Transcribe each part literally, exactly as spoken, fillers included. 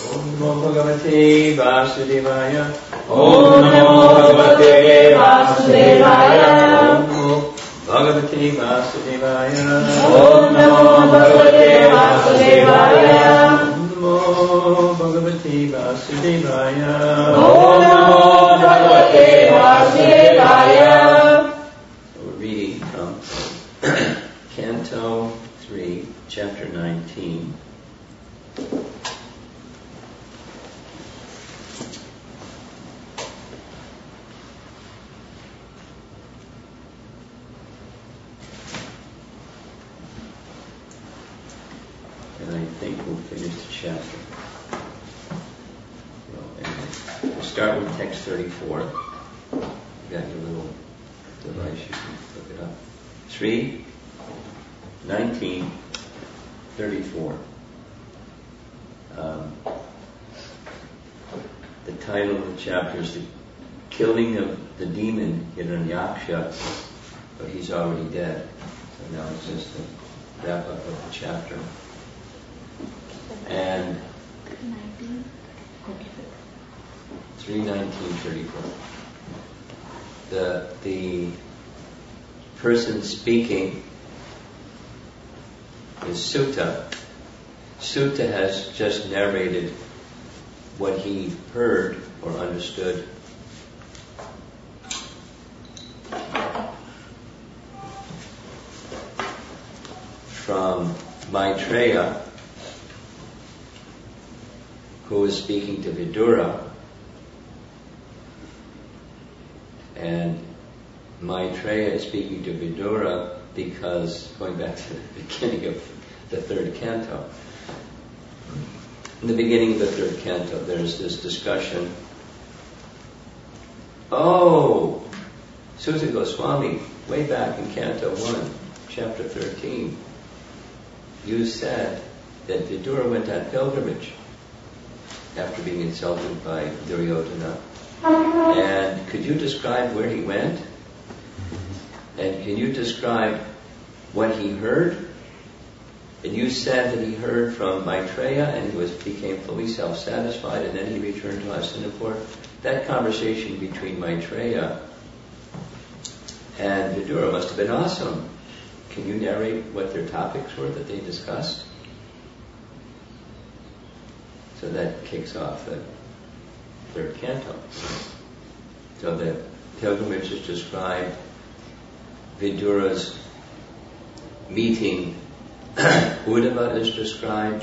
Namo Bhagavate Vasudevaya. Om Namo Bhagavate Vasudevaya. Bhagavate Vasudevaya. Om Namo Bhagavate Vasudevaya. Namo Bhagavate Vasudevaya. Om Namo Bhagavate Vasudevaya. We're reading from Canto three, Chapter nineteen. And I think we'll finish the chapter. Well, anyway, we'll start with text thirty-four. You got your little device, you can look it up. three, nineteen, thirty-four. Um, the title of the chapter is The Killing of the Demon Hiranyaksha, but he's already dead. So now it's just the wrap up of the chapter. And three nineteen thirty-four. The the person speaking is Sutta. Sutta has just narrated what he heard or understood from Maitreya, who was speaking to Vidura, and Maitreya is speaking to Vidura because, going back to the beginning of the third canto, in the beginning of the third canto there's this discussion. Oh, Suta Goswami, way back in Canto one, Chapter thirteen, you said that Vidura went on pilgrimage after being insulted by Duryodhana. And could you describe where he went? And can you describe what he heard? And you said that he heard from Maitreya and he was became fully self-satisfied, and then he returned to Hastinapur. That conversation between Maitreya and Vidura must have been awesome. Can you narrate what their topics were that they discussed? So that kicks off the third canto. So the pilgrimage is described, Vidura's meeting Uddhava is described.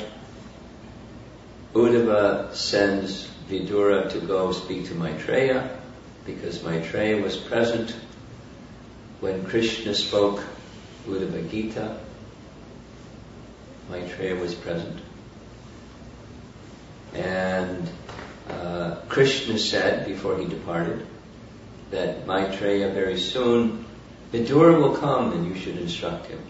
Uddhava sends Vidura to go speak to Maitreya because Maitreya was present when Krishna spoke Uddhava Gita. Maitreya was present. And uh, Krishna said before he departed that Maitreya very soon, Vidura will come and you should instruct him.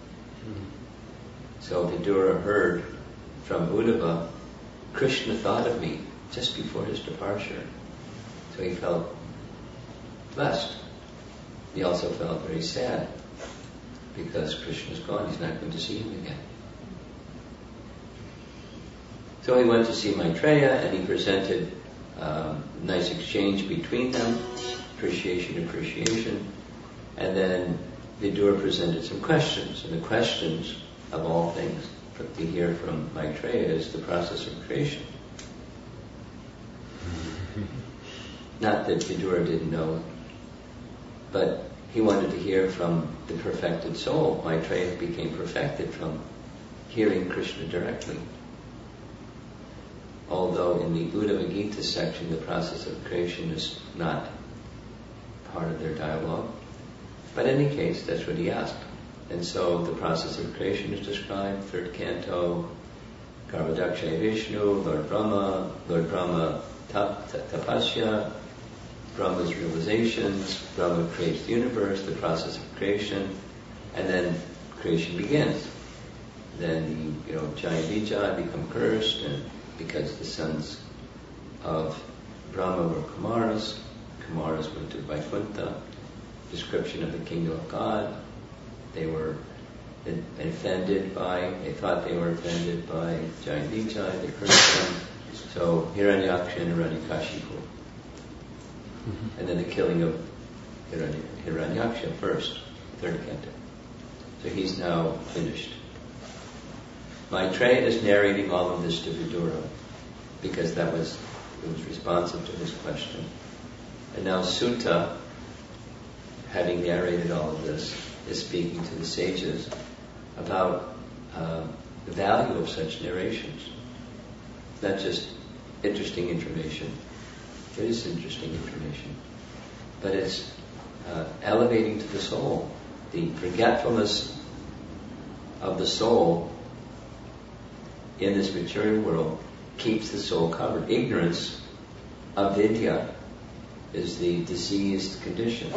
So Vidura heard from Uddhava, Krishna thought of me just before his departure. So he felt blessed. He also felt very sad because Krishna's gone, he's not going to see him again. So he went to see Maitreya and he presented um, a nice exchange between them, appreciation, appreciation. And then Vidura presented some questions, and the questions, of all things, to hear from Maitreya is the process of creation. Not that Vidura didn't know, but he wanted to hear from the perfected soul. Maitreya became perfected from hearing Krishna directly. Although in the Uddhava Gita section, the process of creation is not part of their dialogue. But in any case, that's what he asked. And so the process of creation is described, third canto, Garbhodakshay Vishnu, Lord Brahma, Lord Brahma tap, tapasya, Brahma's realizations, Brahma creates the universe, the process of creation, and then creation begins. Then the, you know, Jaya Vijaya become cursed, and because the sons of Brahma were Kumaras, Kumaras went to Vaikuntha, description of the kingdom of God. They were offended by, they thought they were offended by Jaya Vijaya, they cursed them, So Hiranyaksha and Hiranyakashipu. And then the killing of Hirany- Hiranyaksha first, third canto. So he's now finished. Maitreya is narrating all of this to Vidura because that was, it was responsive to his question. And now Sutta, having narrated all of this, is speaking to the sages about uh, the value of such narrations. Not just interesting information. It is interesting information. But it's uh, elevating to the soul. The forgetfulness of the soul in this material world keeps the soul covered. Ignorance, avidya, is the diseased condition.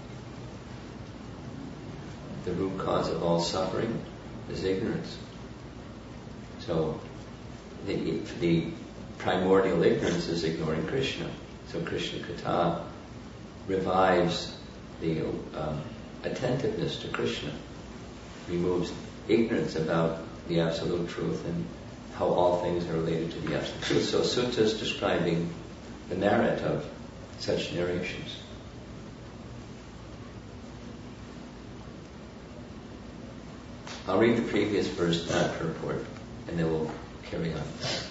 The root cause of all suffering is ignorance. So the, the primordial ignorance is ignoring Krishna. So Krishna Katha revives the um, attentiveness to Krishna, removes ignorance about the absolute truth and how all things are related to the absolute truth. So Sutta is describing the merit of such narrations. I'll read the previous verse, not purport, and then we'll carry on.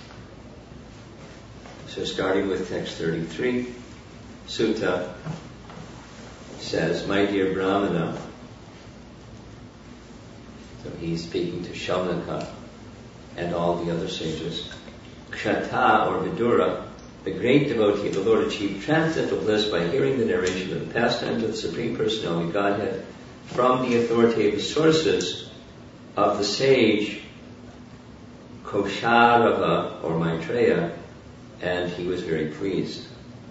So starting with text thirty-three, Sutta says, "My dear Brahmana," so he's speaking to Shaunaka and all the other sages, "Kshata or Vidura, the great devotee of the Lord, achieved transcendental bliss by hearing the narration of the pastimes of the Supreme Personality of Godhead from the authoritative sources of the sage Kosharava or Maitreya, and he was very pleased."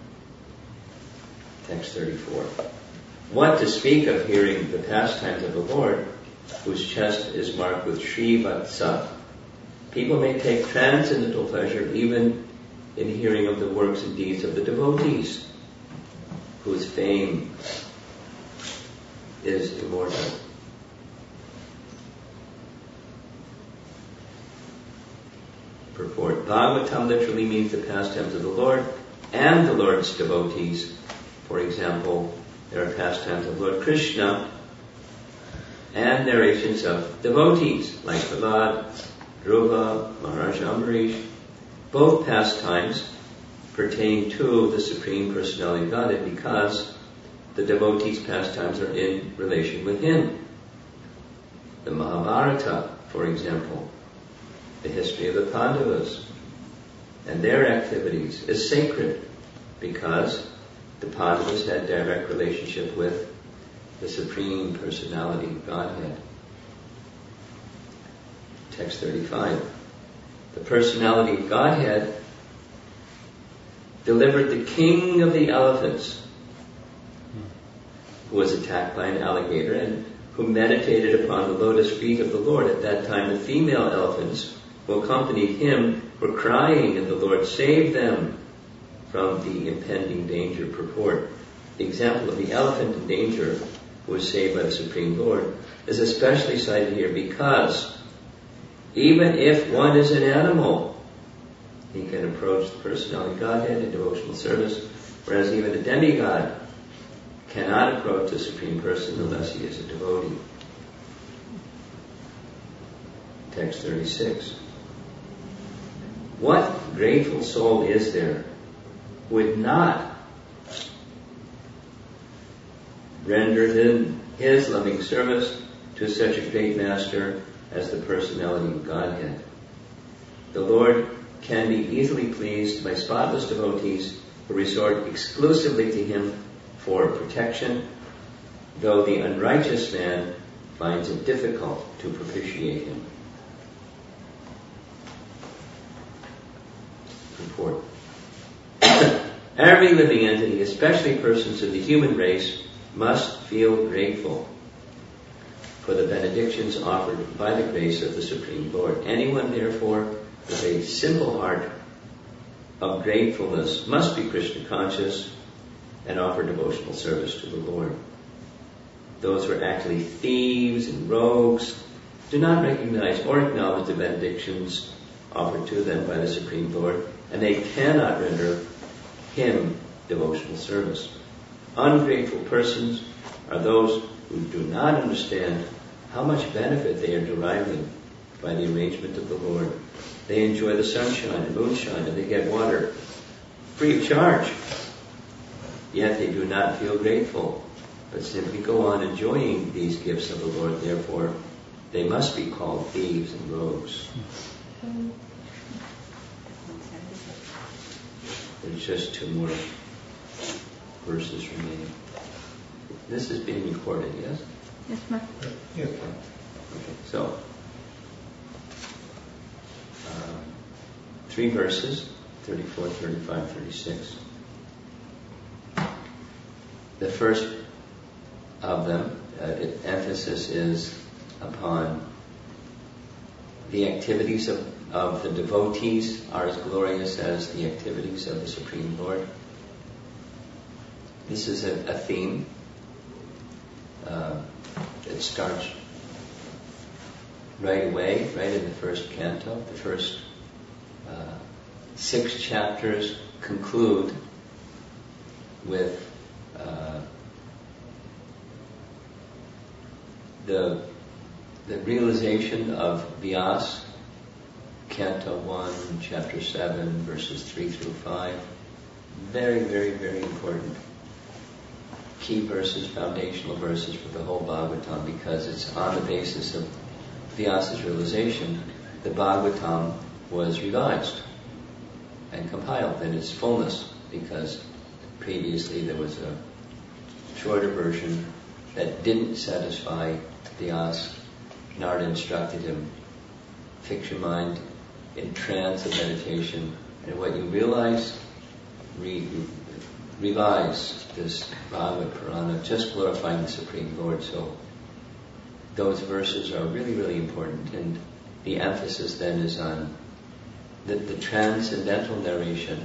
Text thirty-four. "What to speak of hearing the pastimes of the Lord, whose chest is marked with Srivatsa? People may take transcendental pleasure even in hearing of the works and deeds of the devotees, whose fame is immortal." Purport. Bhagavatam literally means the pastimes of the Lord and the Lord's devotees. For example, there are pastimes of Lord Krishna and narrations of devotees like Prahlad, Dhruva, Maharaj Ambarish. Both pastimes pertain to the Supreme Personality of Godhead because the devotees' pastimes are in relation with Him. The Mahabharata, for example, the history of the Pandavas and their activities is sacred because the Pandavas had direct relationship with the Supreme Personality of Godhead. Text thirty-five. The Personality of Godhead delivered the king of the elephants, who was attacked by an alligator and who meditated upon the lotus feet of the Lord. At that time, the female elephants who accompanied him were crying, and the Lord saved them from the impending danger. Purport. The example of the elephant in danger who was saved by the Supreme Lord is especially cited here because even if one is an animal, he can approach the Personality of Godhead in devotional service, whereas even a demigod cannot approach the Supreme Person unless he is a devotee. Text thirty-six. What grateful soul is there who would not render him his loving service to such a great master as the Personality of Godhead? The Lord can be easily pleased by spotless devotees who resort exclusively to Him for protection, though the unrighteous man finds it difficult to propitiate Him. Report. Every living entity, especially persons of the human race, must feel grateful for the benedictions offered by the grace of the Supreme Lord. Anyone, therefore, with a simple heart of gratefulness must be Krishna conscious and offer devotional service to the Lord. Those who are actually thieves and rogues do not recognize or acknowledge the benedictions offered to them by the Supreme Lord, and they cannot render him devotional service. Ungrateful persons are those who do not understand how much benefit they are deriving by the arrangement of the Lord. They enjoy the sunshine and moonshine, and they get water free of charge. Yet they do not feel grateful, but simply go on enjoying these gifts of the Lord. Therefore, they must be called thieves and rogues. There's just two more verses remaining. This is being recorded, yes? Yes, ma'am. Yes. Okay. So, um, three verses, thirty-four, thirty-five, thirty-six. The first of them, uh, it, emphasis is upon the activities of, of the devotees are as glorious as the activities of the Supreme Lord. This is a, a theme. Uh, it starts right away, right in the first canto. The first uh, six chapters conclude with uh, the the realization of Vyas, Canto one, Chapter seven, verses three through five. Very, very, very important key verses, foundational verses for the whole Bhagavatam, because it's on the basis of Vyasa's realization the Bhagavatam was revised and compiled in its fullness, because previously there was a shorter version that didn't satisfy Vyasa. Narada instructed him, fix your mind in trance of meditation, and what you realize, re- revise this Bhagavad Purana, just glorifying the Supreme Lord. So those verses are really, really important, and the emphasis then is on the, the transcendental narration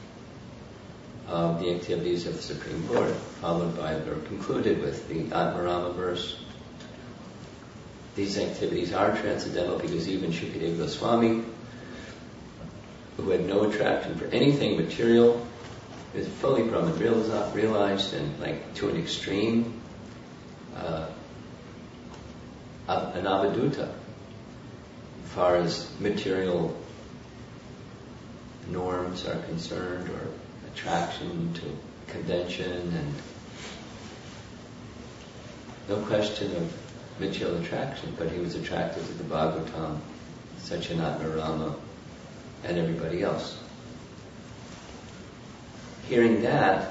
of the activities of the Supreme Lord, followed by, or concluded with the Atmarama verse. These activities are transcendental because even Shukadeva Goswami, who had no attraction for anything material, is fully Brahman realized, and like to an extreme, uh, an avaduta as far as material norms are concerned, or attraction to convention, and no question of material attraction, but he was attracted to the Bhagavatam, Satyanatma Rama, and everybody else. Hearing that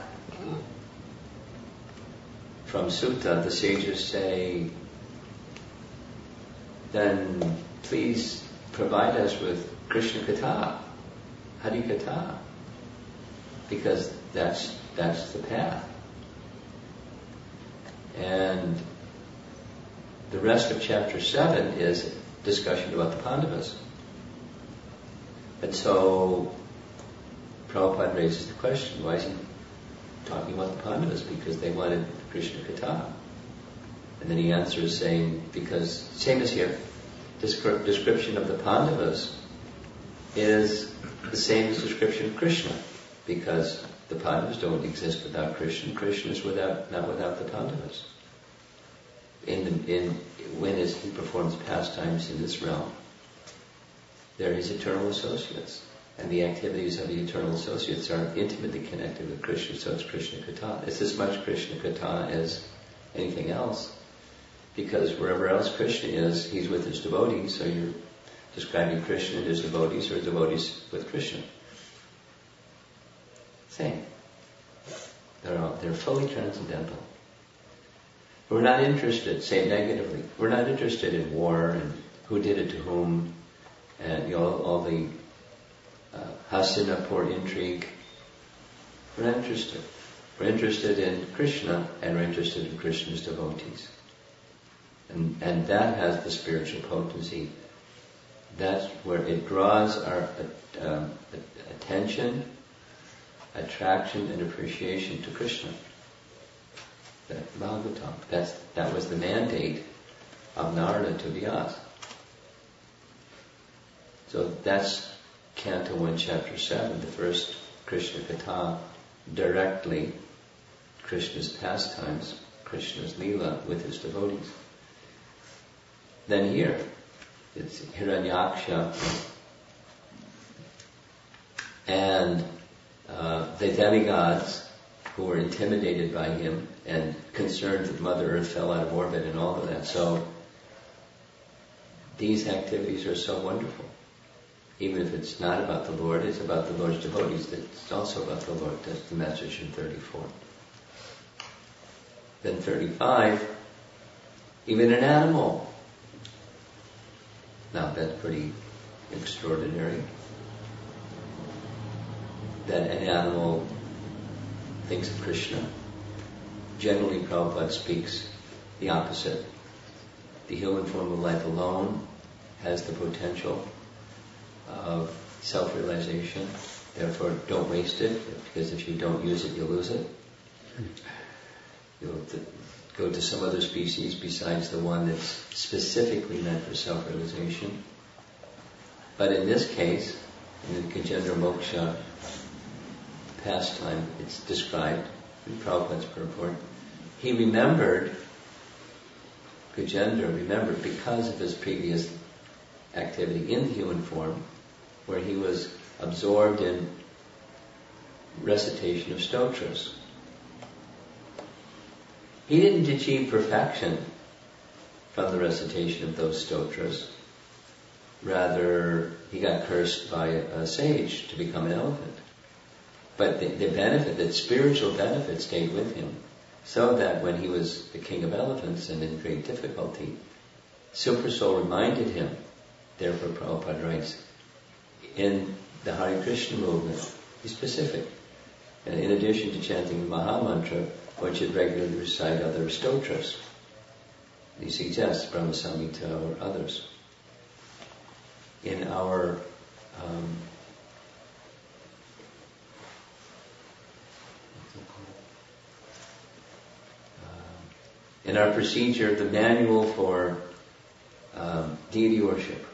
from Sutta, the sages say, then please provide us with Krishna Katha, Hari Katha, because that's that's the path. And the rest of chapter seven is discussion about the Pandavas. And so Prabhupada raises the question, why is he talking about the Pandavas? Because they wanted Krishna Katha. And then he answers saying, because, same as here, descri- description of the Pandavas is the same as description of Krishna, because the Pandavas don't exist without Krishna. Krishna is without, not without the Pandavas. In the, in when is he performs pastimes in this realm, they're his eternal associates, and the activities of the eternal associates are intimately connected with Krishna. So it's Krishna Katha. It's as much Krishna Katha as anything else, because wherever else Krishna is, he's with his devotees. So you're describing Krishna and his devotees, or devotees with Krishna. Same. They're all, they're fully transcendental. We're not interested, say negatively, we're not interested in war and who did it to whom, and you know, all the uh, Hastinapur intrigue. We're not interested. We're interested in Krishna, and we're interested in Krishna's devotees. And, and that has the spiritual potency. That's where it draws our uh, um, attention, attraction, and appreciation to Krishna. The Bhagavatam. That's, that was the mandate of Narada to Vyasa. So that's Canto one, Chapter seven, the first Krishna Katha, directly Krishna's pastimes, Krishna's Leela with his devotees. Then here, it's Hiranyaksha and uh, the demigods who were intimidated by him and concerned that Mother Earth fell out of orbit and all of that. So these activities are so wonderful. Even if it's not about the Lord, it's about the Lord's devotees. It's also about the Lord. That's the message in thirty-four. Then thirty-five, even an animal. Now that's pretty extraordinary. That an animal thinks of Krishna. Generally, Prabhupada speaks the opposite. The human form of life alone has the potential of self-realization. Therefore, don't waste it, because if you don't use it, you'll lose it. You'll to go to some other species besides the one that's specifically meant for self-realization. But in this case, in the Gajendra Moksha pastime, it's described in Prabhupada's purport. He remembered, Gajendra remembered, because of his previous activity in the human form, where he was absorbed in recitation of stotras. He didn't achieve perfection from the recitation of those stotras. Rather, he got cursed by a sage to become an elephant. But the, the benefit, the spiritual benefit stayed with him, so that when he was the king of elephants and in great difficulty, Super Soul reminded him. Therefore, Prabhupada writes, in the Hare Krishna movement, be specific. And in addition to chanting the Maha Mantra, one should regularly recite other stotras. He suggests Brahma Samhita or others. In our um, uh, in our procedure, the manual for um, deity worship,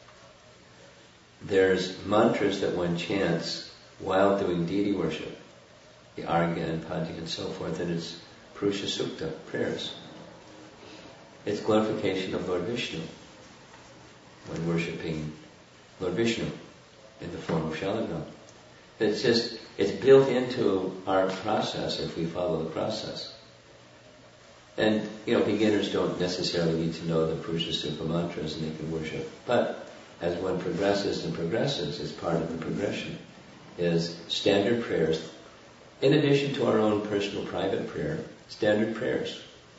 there's mantras that one chants while doing deity worship, the Argya and Padya and so forth, and it's Purusha Sukta, prayers. It's glorification of Lord Vishnu when worshipping Lord Vishnu in the form of Shalagram. It's just, it's built into our process if we follow the process. And, you know, beginners don't necessarily need to know the Purusha Sukta mantras and they can worship. But as one progresses and progresses, it's part of the progression, is standard prayers. In addition to our own personal private prayer, standard prayers.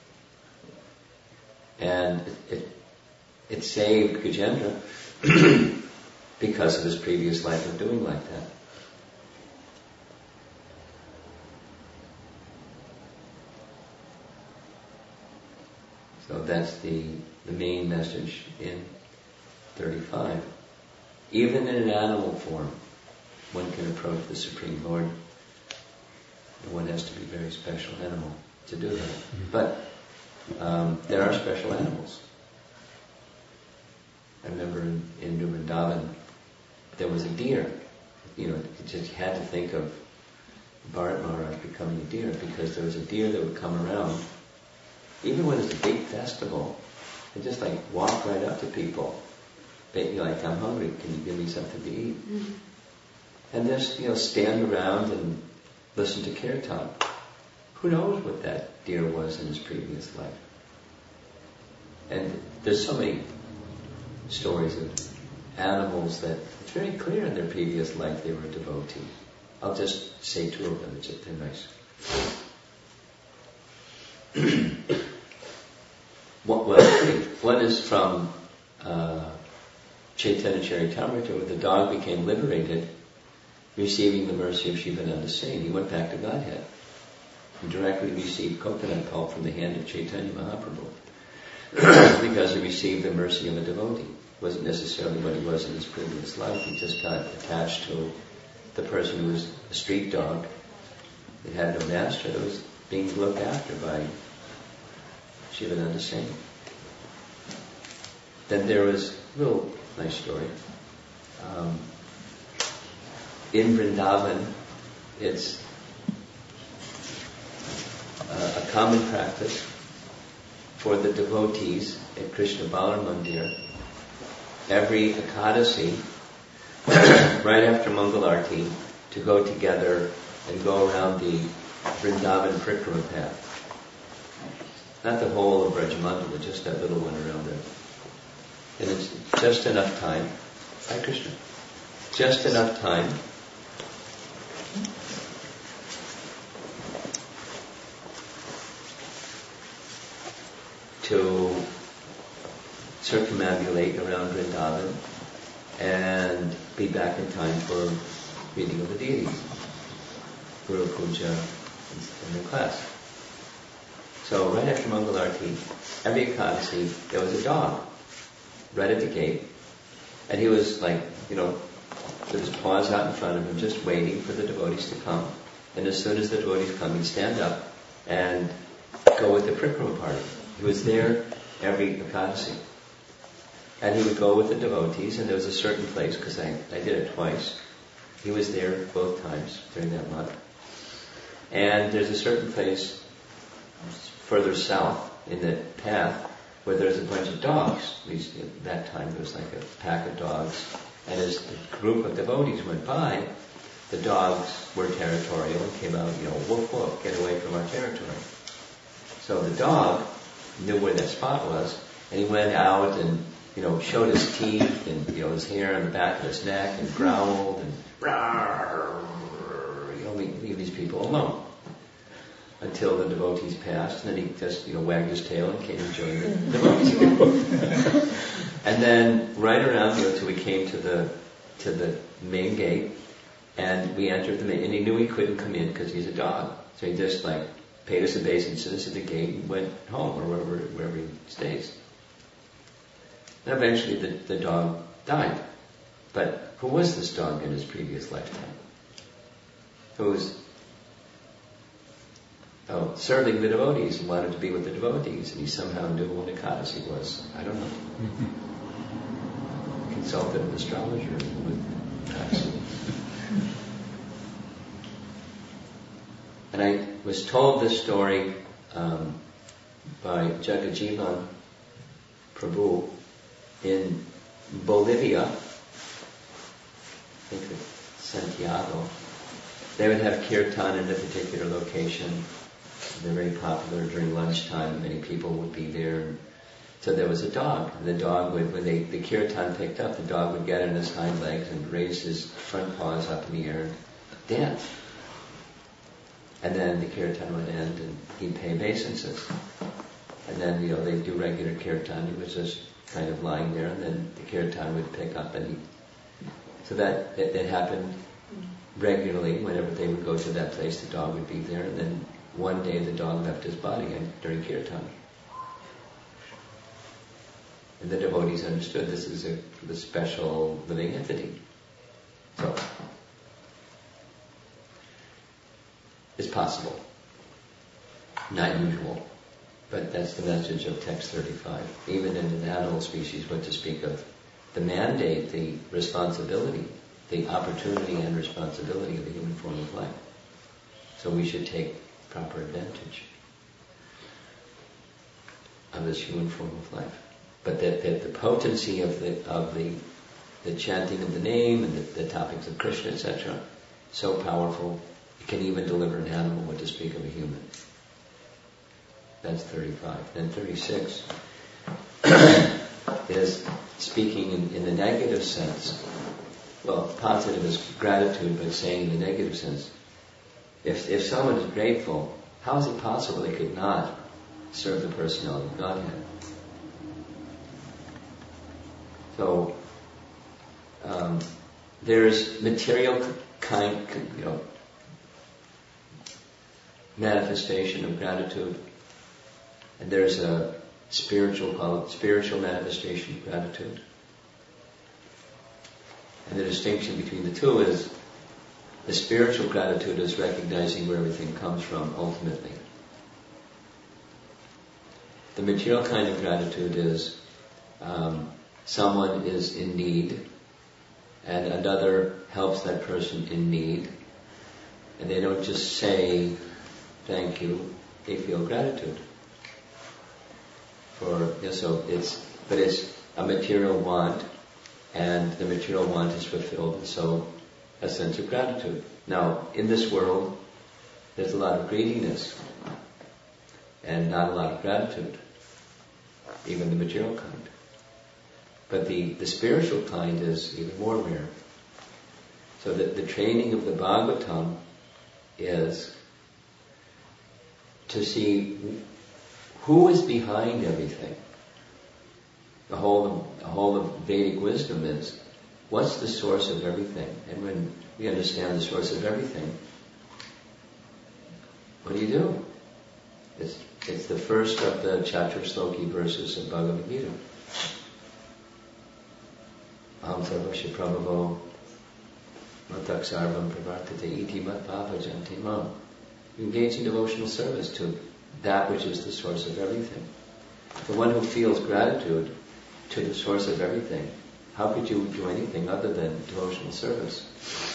And it, it, it saved Gajendra because of his previous life of doing like that. So that's the, the main message in thirty-five. Even in an animal form, one can approach the Supreme Lord. And one has to be a very special animal to do that. Mm-hmm. But um, there are special animals. I remember in, in New Vrindavan, there was a deer. You know, you just had to think of Bharat Maharaj becoming a deer, because there was a deer that would come around, even when it's a big festival, and just like walk right up to people. They'd be like, I'm hungry, can you give me something to eat? Mm-hmm. And just, you know, stand around and listen to kirtan. Who knows what that deer was in his previous life? And there's so many stories of animals that it's very clear in their previous life they were a devotee. I'll just say two of them, it's just, they're nice. One, well, three. One is from uh, Chaitanya Charitamrita, where the dog became liberated, receiving the mercy of Shivananda Singh. He went back to Godhead and directly received coconut pulp from the hand of Chaitanya Mahaprabhu because he received the mercy of a devotee. It wasn't necessarily what he was in his previous life. He just got attached to the person who was a street dog that had no master, that was being looked after by Shivananda Singh. Then there was a real nice story. Um, in Vrindavan, it's uh, a common practice for the devotees at Krishna Balar Mandir every Ekadasi, right after Mangal Arti, to go together and go around the Vrindavan Prikrama path. Not the whole of Brajamandala, just that little one around there. And it's just enough time. Hi Krishna. Just enough time to circumambulate around Vrindavan and be back in time for reading of the deities, Guru Puja, and the class. So right after Mangal Arti, every Ekadasi, there was a dog right at the gate, and he was like, you know, with his paws out in front of him, just waiting for the devotees to come. And as soon as the devotees come, he'd stand up and go with the Prikrama party. He was there every Ekadasi. And he would go with the devotees, and there was a certain place, because I, I did it twice. He was there both times during that month. And there's a certain place further south in the path where there's a bunch of dogs. At least at that time there was like a pack of dogs. And as the group of devotees went by, the dogs were territorial and came out, you know, woof woof, get away from our territory. So the dog knew where that spot was, and he went out and, you know, showed his teeth and, you know, his hair on the back of his neck and growled and, you know, leave, leave these people alone. Until the devotees passed, and then he just, you know, wagged his tail and came and joined the devotees again. And then right around, you know, till we came to the to the main gate, and we entered the main, and he knew he couldn't come in because he's a dog, so he just like paid us obeisance at the gate and went home or wherever wherever he stays. And eventually the, the dog died. But who was this dog in his previous lifetime? Who was Oh, serving the devotees and wanted to be with the devotees, and he somehow knew what Ekadasi was. I don't know. Consulted an astrologer with Ekadasi. And I was told this story um, by Jagajivan Prabhu in Bolivia, I think it's Santiago. They would have kirtan in a particular location. They're very popular during lunchtime. Many people would be there. So there was a dog. And the dog would, when they, the kirtan picked up, the dog would get on his hind legs and raise his front paws up in the air and dance. And then the kirtan would end and he'd pay obeisances. And then, you know, they'd do regular kirtan. He was just kind of lying there, and then the kirtan would pick up and he... So that, that, that happened regularly. Whenever they would go to that place, the dog would be there, and then one day the dog left his body and during kirtan. And the devotees understood this is a, a special living entity. So, it's possible. Not usual. But that's the message of text thirty-five. Even in an animal species, what to speak of the mandate, the responsibility, the opportunity and responsibility of the human form of life. So we should take proper advantage of this human form of life. But that, that the potency of the of the the chanting of the name and the, the topics of Krishna, et cetera, so powerful, it can even deliver an animal, what to speak of a human. That's thirty-five. Then thirty-six is speaking in, in the negative sense. Well, positive is gratitude, but saying in the negative sense. If if someone is grateful, how is it possible they could not serve the personality of Godhead? So um, there's material kind, you know, manifestation of gratitude, and there's a spiritual spiritual manifestation of gratitude. And the distinction between the two is the spiritual gratitude is recognizing where everything comes from ultimately. The material kind of gratitude is um, someone is in need and another helps that person in need, and they don't just say thank you, they feel gratitude. For yeah, so it's but it's a material want, and the material want is fulfilled, and so a sense of gratitude. Now, in this world, there's a lot of greediness and not a lot of gratitude, even the material kind. But the, the spiritual kind is even more rare. So the, the training of the Bhagavatam is to see who is behind everything. The whole, the whole of Vedic wisdom is, what's the source of everything? And when we understand the source of everything, what do you do? It's, it's the first of the Chaturshloki verses of Bhagavad Gita. Aham sarvasya prabhavo matak sarvam pravartate iti mat bhavajanti mam. You engage in devotional service to that which is the source of everything. The one who feels gratitude to the source of everything, how could you do anything other than devotional service?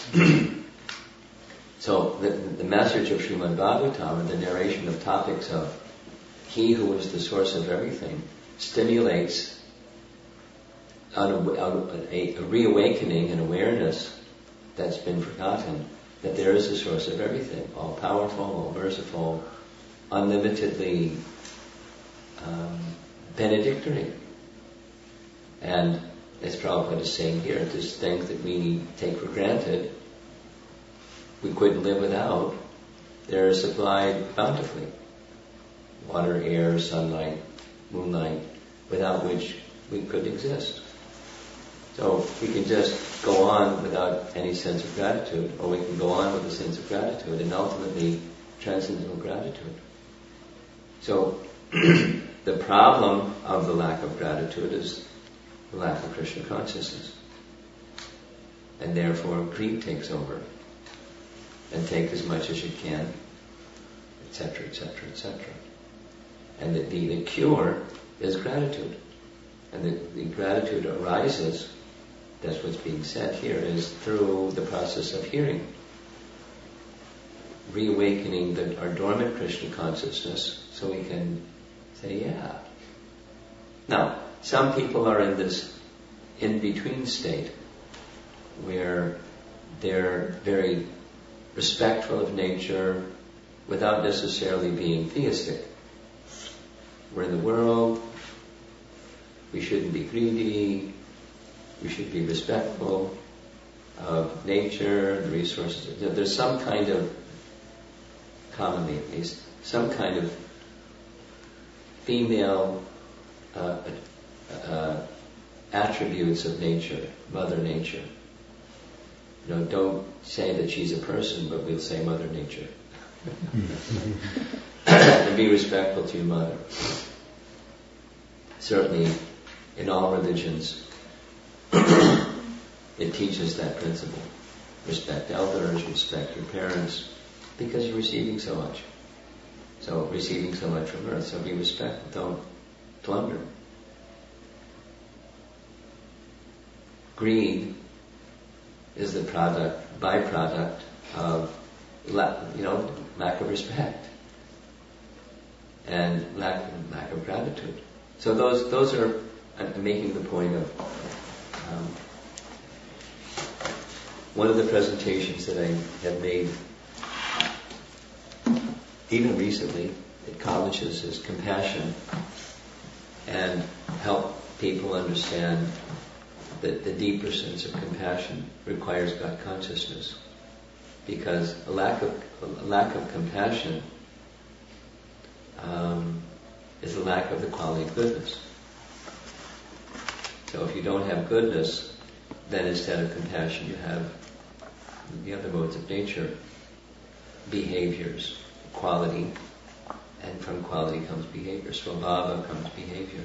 So the, the message of Srimad Bhagavatam and the narration of topics of He who is the source of everything stimulates a, a, a reawakening and awareness that's been forgotten, that there is a source of everything, all powerful, all merciful, unlimitedly um, benedictory. And as Prabhupada is saying here, there's things that we take for granted, we couldn't live without, they're supplied bountifully. Water, air, sunlight, moonlight, without which we couldn't exist. So we can just go on without any sense of gratitude, or we can go on with a sense of gratitude and ultimately transcendental gratitude. So the problem of the lack of gratitude is the lack of Krishna consciousness. And therefore greed takes over. And take as much as you can, et cetera, et cetera, et cetera. And the, the, the cure is gratitude. And the, the gratitude arises, that's what's being said here, is through the process of hearing. Reawakening the, our dormant Krishna consciousness so we can say, yeah. Now, some people are in this in-between state where they're very respectful of nature without necessarily being theistic. We're in the world, we shouldn't be greedy, we should be respectful of nature, the resources. There's some kind of, commonly at least, some kind of female uh, uh, attributes of nature, Mother Nature. You know, don't say that she's a person, but we'll say Mother Nature. And be respectful to your mother. Certainly, in all religions, it teaches that principle. Respect elders, respect your parents, because you're receiving so much. So, receiving so much from earth, so be respectful, don't plunder. Greed is the product, byproduct of, you know, lack of respect and lack lack of gratitude. So those those are, I'm making the point of um, one of the presentations that I have made even recently at colleges is compassion, and help people understand that the deeper sense of compassion requires God consciousness, because a lack of a lack of compassion um, is a lack of the quality of goodness. So if you don't have goodness, then instead of compassion you have the other modes of nature, behaviors, quality, and from quality comes behavior. Svabhava comes behavior.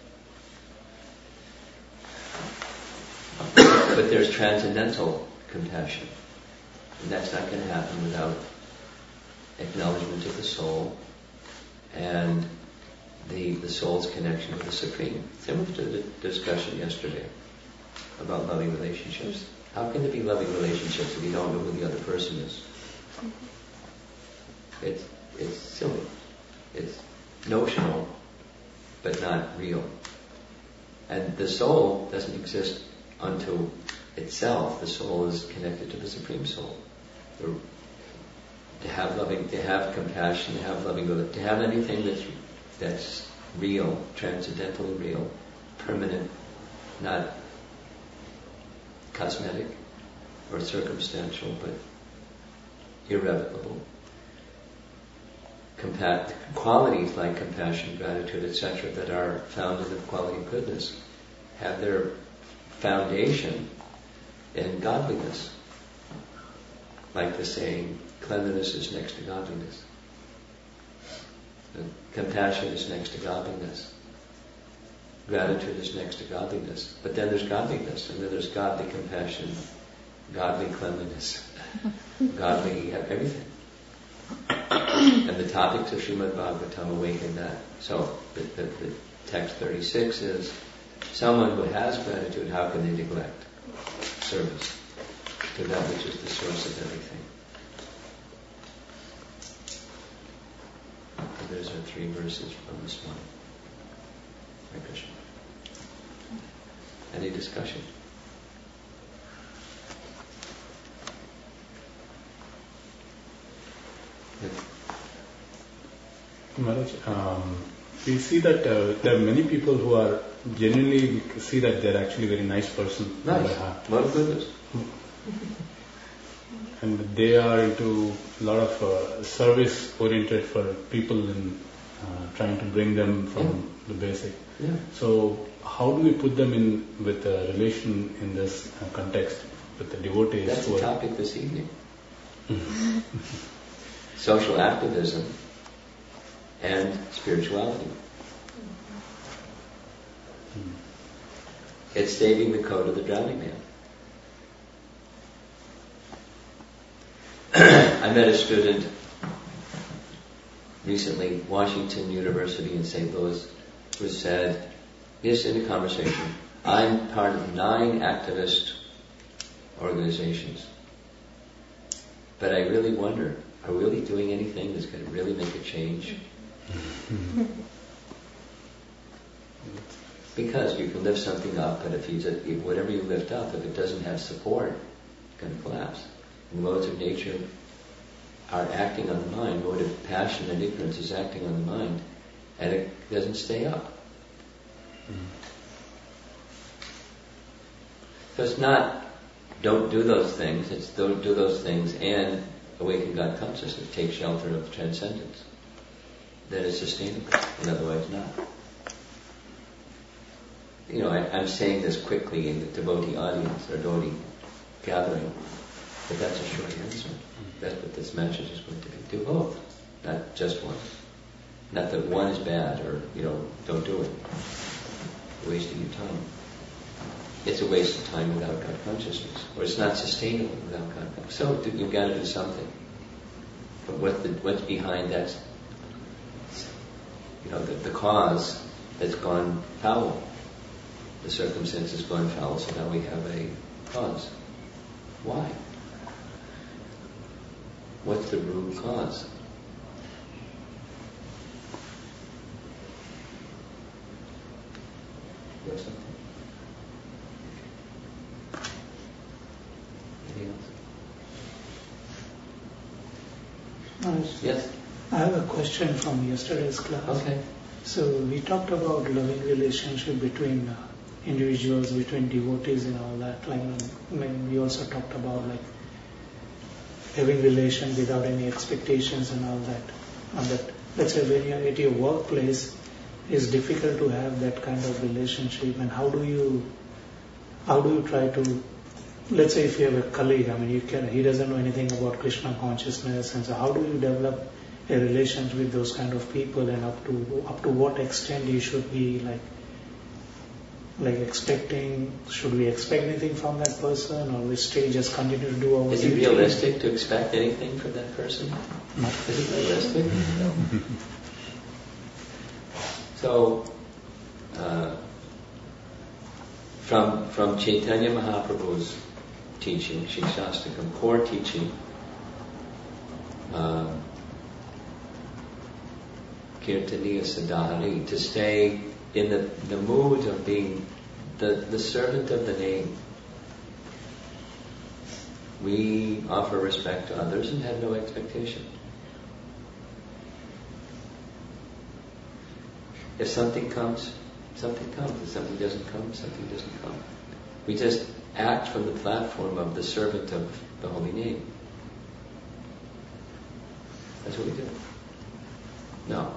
But there's transcendental compassion, and that's not going to happen without acknowledgement of the soul and the the soul's connection with the Supreme. Similar to the discussion yesterday about loving relationships. How can there be loving relationships if you don't know who the other person is? It's, it's silly. It's notional, but not real. And the soul doesn't exist unto itself. The soul is connected to the Supreme Soul. The, to have loving, to have compassion, to have loving, to have anything that's that's real, transcendentally real, permanent, not cosmetic or circumstantial, but irrevocable. Compa- qualities like compassion, gratitude, et cetera, that are found in the quality of goodness, have their foundation in godliness. Like the saying, cleanliness is next to godliness. And compassion is next to godliness. Gratitude is next to godliness. But then there's godliness, and then there's godly compassion, godly cleanliness, godly everything. And the topics of Srimad Bhagavatam awaken that. So the, the, the text thirty-six is, someone who has gratitude, how can they neglect service to that which is the source of everything? And those are three verses from this one. Hare Krishna. Any discussion? Maharaj, um, we see that uh, there are many people who are genuinely see that they're actually a very nice person. Nice. What a goodness. And they are into a lot of uh, service oriented for people and uh, trying to bring them from yeah. the basic. Yeah. So how do we put them in with a relation in this uh, context with the devotees? That's who the are topic this evening. Social activism and spirituality. Hmm. It's saving the code of the drowning man. I met a student recently, Washington University in Saint Louis, who said, yes, in a conversation, I'm part of nine activist organizations, but I really wonder, are we really doing anything that's going to really make a change? Because you can lift something up, but if you just, whatever you lift up, if it doesn't have support, it's going to collapse. And modes of nature are acting on the mind. Mode of passion and ignorance is acting on the mind, and it doesn't stay up. Mm-hmm. So it's not don't do those things, it's don't do those things and awaken God consciousness, take shelter of transcendence. Then it's sustainable, and otherwise not. You know, I, I'm saying this quickly in the devotee audience or devotee gathering, but that's a short answer. That's what this message is going to be. Do both, not just one. Not that one is bad or, you know, don't do it. Wasting your time. It's a waste of time without God consciousness, or it's not sustainable without God consciousness. So you've got to do something. But what the, what's behind that? You know, the, the cause has gone foul. The circumstance has gone foul, so now we have a cause. Why? What's the root cause? You have something? Anything else? Nice. Yes? I have a question from yesterday's class. Okay. So we talked about loving relationship between uh, individuals, between devotees and all that. Like, I mean, we also talked about like having relation without any expectations and all that. And that, let's say when you're at your workplace, it's difficult to have that kind of relationship. And how do you, how do you try to, let's say if you have a colleague, I mean, you can, he doesn't know anything about Krishna consciousness, and so how do you develop a relationship with those kind of people, and up to up to what extent you should be like like expecting, should we expect anything from that person, or we still just continue to do our Is it duty? realistic to expect anything from that person? No. Is it realistic? No. So, uh, from from Chaitanya Mahaprabhu's teaching, Shikshastakam, core teaching, uh, Kirtaniya Sadhari, to stay in the, the mood of being the, the servant of the name. We offer respect to others and have no expectation. If something comes, something comes. If something doesn't come, something doesn't come. We just act from the platform of the servant of the holy name. That's what we do. No.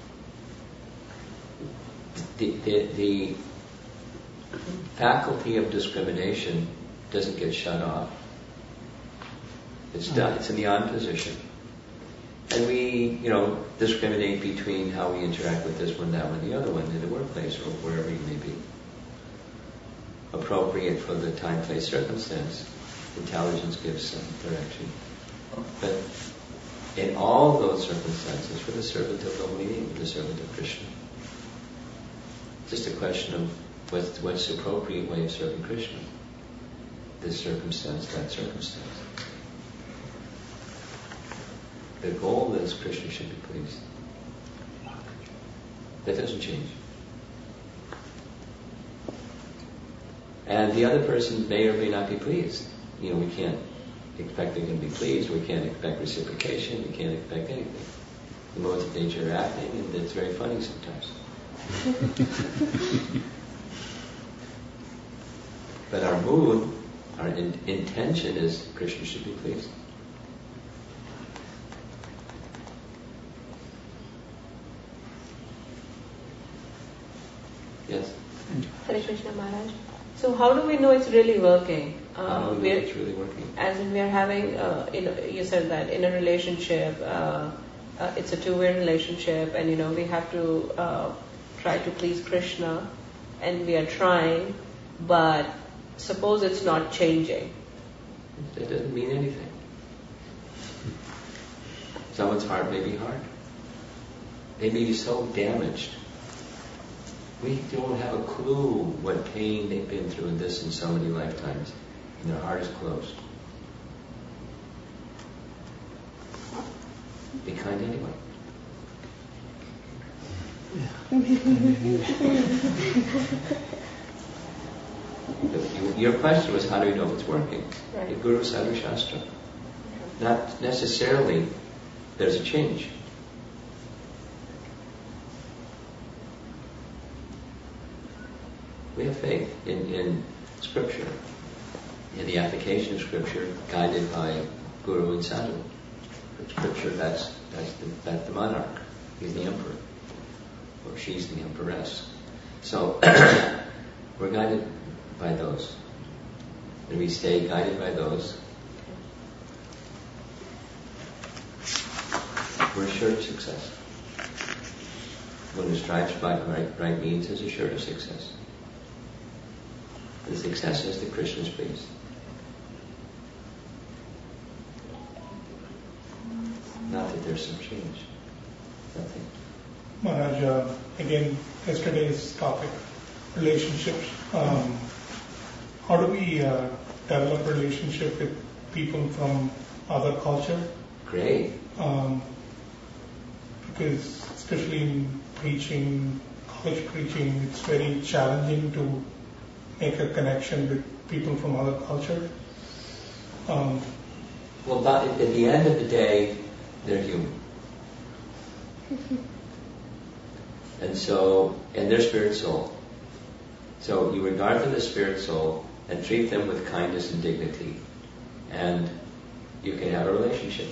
The, the, the faculty of discrimination doesn't get shut off. It's done. It's in the on position. And we, you know, discriminate between how we interact with this one, that one, the other one, in the workplace or wherever you may be. Appropriate for the time, place, circumstance. Intelligence gives some direction. But in all those circumstances, for the servant of the holy name, the servant of Krishna. Just a question of what's, what's the appropriate way of serving Krishna. This circumstance, that circumstance. The goal is Krishna should be pleased. That doesn't change. And the other person may or may not be pleased. You know, we can't expect they're going to be pleased. We can't expect reciprocation. We can't expect anything. The modes of nature are acting, and it's very funny sometimes. But our mood, our in- intention is Krishna should be pleased. Yes? Hare Krishna Maharaj. So how do we know it's really working? How Uh, do we know it's really working? As in we are having, uh, you know, you said that in a relationship, uh, uh, it's a two-way relationship, and you know we have to uh, try to please Krishna, and we are trying, but suppose it's not changing. That doesn't mean anything. Someone's heart may be hard. They may be so damaged. We don't have a clue what pain they've been through in this in so many lifetimes, and their heart is closed. Be kind anyway. The- Your question was, how do we know it's working? Right. The Guru Sadhu Shastra. Not necessarily there's a change. We have faith in, in Scripture, in the application of Scripture, guided by Guru and Sadhu. Scripture, that's that's the, that's the monarch. He's the emperor, or she's the empress. So we're guided by those, and we stay guided by those. We're assured of success. One who strives by right, right means is assured of success. The success is that Krishna is pleased. Not that there's some change. Nothing. Maharaj, uh, again, yesterday's topic, relationships. Um, how do we uh, develop relationship with people from other culture? Great. Um, because especially in preaching, college preaching, it's very challenging to make a connection with people from other culture. Um, Well, but at the end of the day, they're human. And so, and they're spirit soul. So you regard them as spirit soul and treat them with kindness and dignity, and you can have a relationship.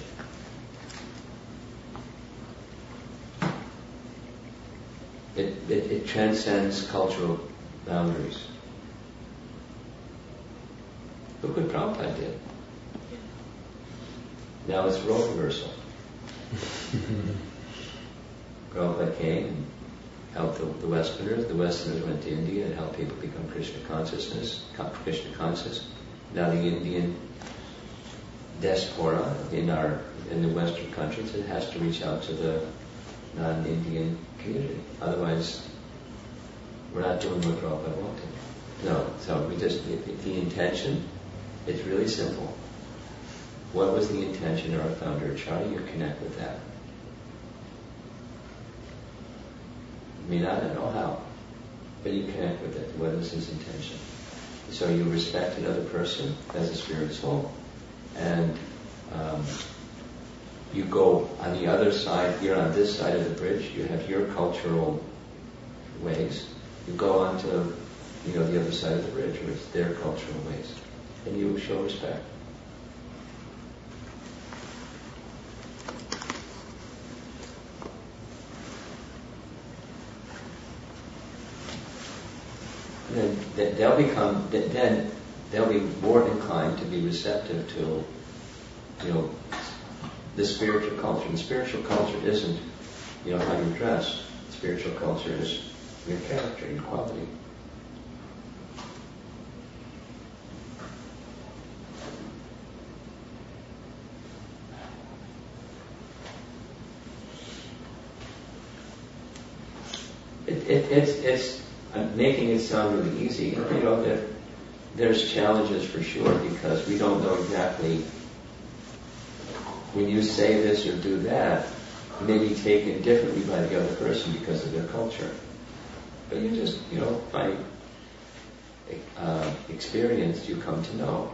It, it, it transcends cultural boundaries. Look what Prabhupada did. Now it's role reversal. Prabhupada came and helped the, the Westerners. The Westerners went to India and helped people become Krishna consciousness, Krishna conscious. Now the Indian diaspora in our in the Western countries, it has to reach out to the non-Indian community. Otherwise, we're not doing what Prabhupada wanted. No, so we just the, the intention It's really simple. What was the intention of our founder Acharya? You connect with that. I mean, I don't know how, but you connect with it. What is his intention? So you respect another person as a spirit soul, and um, you go on the other side. You're on this side of the bridge. You have your cultural ways. You go on to, you know, the other side of the bridge, where it's their cultural ways, and you show respect. And then they'll become, then they'll be more inclined to be receptive to, you know, the spiritual culture. And spiritual culture isn't, you know, how you dress. Spiritual culture is your character, your quality. It, it, it's, it's I'm making it sound really easy. You know, there, there's challenges for sure, because we don't know exactly when you say this or do that, it may be taken differently by the other person because of their culture. But you just, you know, by uh, experience, you come to know.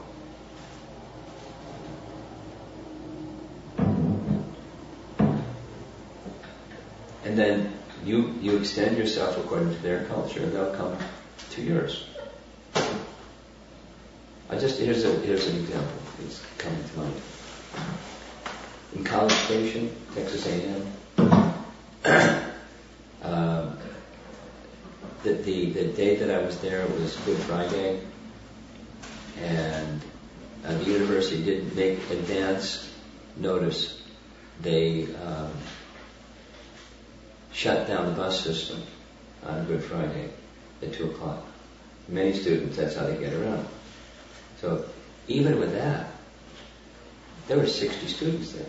And then you you extend yourself according to their culture, and they'll come to yours. I just here's a here's an example. It's coming to mind. In College Station, Texas A and M, um, the, the the day that I was there was Good Friday, and uh, the university didn't make advance notice. They um, shut down the bus system on Good Friday at two o'clock. Many students, that's how they get around. So even with that, there were sixty students there.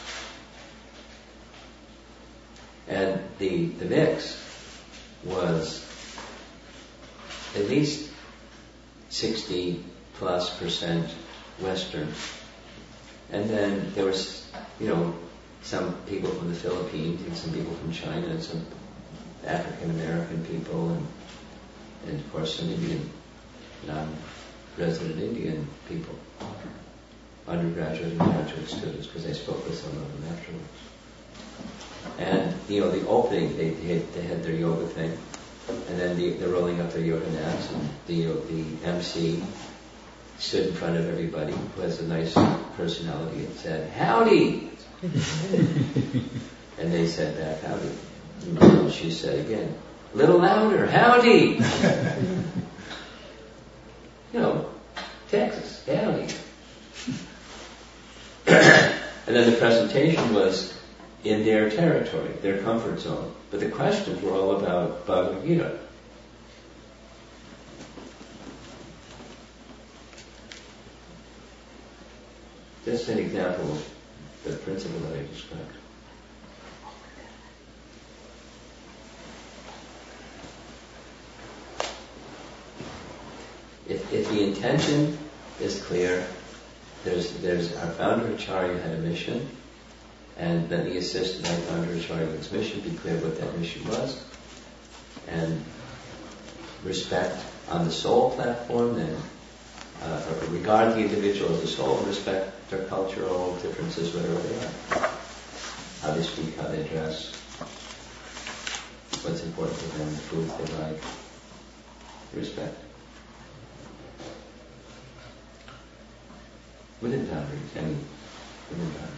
And the, the mix was at least sixty plus percent Western. And then there was, you know, some people from the Philippines and some people from China and some African American people and, and of course some Indian, non-resident Indian people, undergraduate and graduate students, because I spoke with some of them afterwards. And, you know, the opening, they, they, had, they had their yoga thing, and then the, they're rolling up their yoga mats, and the, the M C stood in front of everybody, who has a nice personality, and said, "Howdy!" And they said back, "Howdy." And she said again, "A little louder, howdy!" You know, Texas, howdy. And then the presentation was in their territory, their comfort zone. But the questions were all about Bhagavad Gita. Just an example of the principle that I described. If, if the intention is clear, there's, there's our founder Acharya had a mission, and then the assistant by founder Acharya's mission, be clear what that mission was, and respect on the soul platform, then uh, regard the individual as a soul, respect their cultural differences, whatever they are, how they speak, how they dress, what's important to them, the foods they like, respect. Within boundaries, I mean, within boundaries.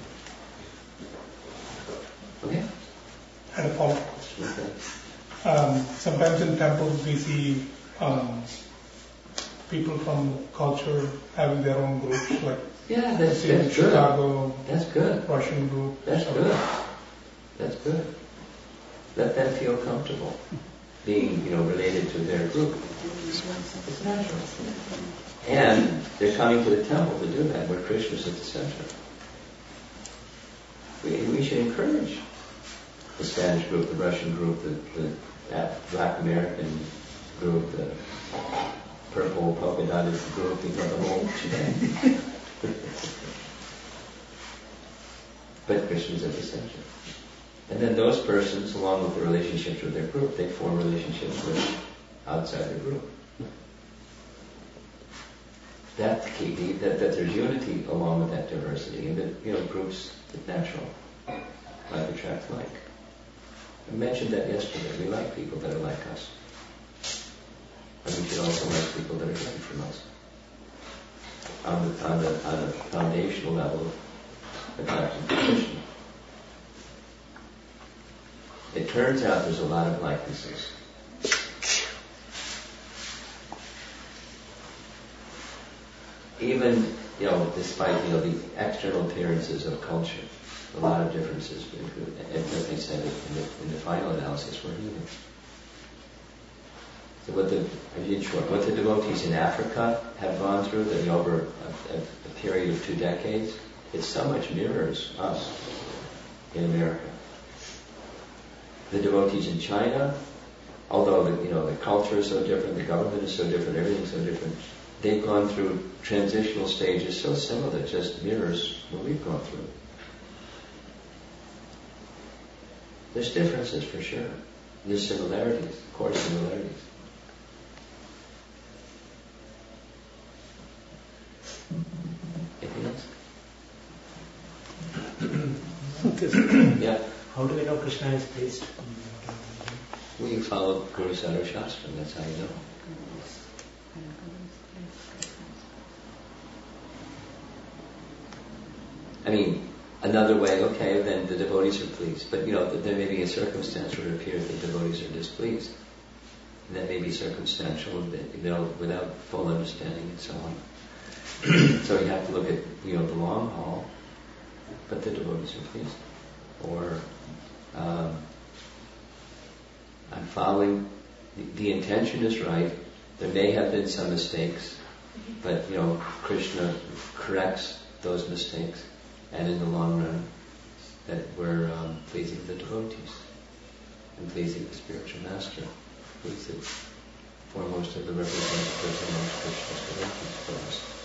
Okay? I had a follow-up question. Okay. Um, sometimes in temples we see um, people from culture having their own groups, like Yeah, that's, in that's good. Chicago, That's good. Russian group. That's so- good. That's good. Let them feel comfortable being, you know, related to their group. It's natural. And they're coming to the temple to do that, where Krishna's at the center. We, we should encourage the Spanish group, the Russian group, the, the Black American group, the purple polka dotted group, you know, the whole shebang. But Krishna's at the center. And then those persons, along with the relationships with their group, they form relationships with outside the group. That's the key, that, that there's unity along with that diversity, and that, you know, groups, it's natural. Like attract like. I mentioned that yesterday. We like people that are like us. And we should also like people that are different from us. On the, on the, on a foundational level of attraction to Krishna. It turns out there's a lot of likenesses. Even, you know, despite, you know, the external appearances of culture, a lot of differences, and as they said in the, in the final analysis, were healing. So what the, in short, what the devotees in Africa have gone through, that over a, a, a period of two decades, it so much mirrors us in America. The devotees in China, although the, you know, the culture is so different, the government is so different, everything's so different, they've gone through transitional stages so similar that just mirrors what we've gone through. There's differences for sure. There's similarities, of course, similarities. Anything else? Yeah. How do we know Krishna is pleased? Well, you follow Guru Sadhu Shastra, that's how you know. I mean, another way, okay, then the devotees are pleased. But, you know, there may be a circumstance where it appears that devotees are displeased. And that may be circumstantial, you know, without full understanding and so on. So you have to look at, you know, the long haul, but the devotees are pleased. Or, um, I'm following, the, the intention is right, there may have been some mistakes, but, you know, Krishna corrects those mistakes. And in the long run, that we're um, pleasing the devotees and pleasing the spiritual master, who is the foremost of the representatives amongst Krishna's devotees for us.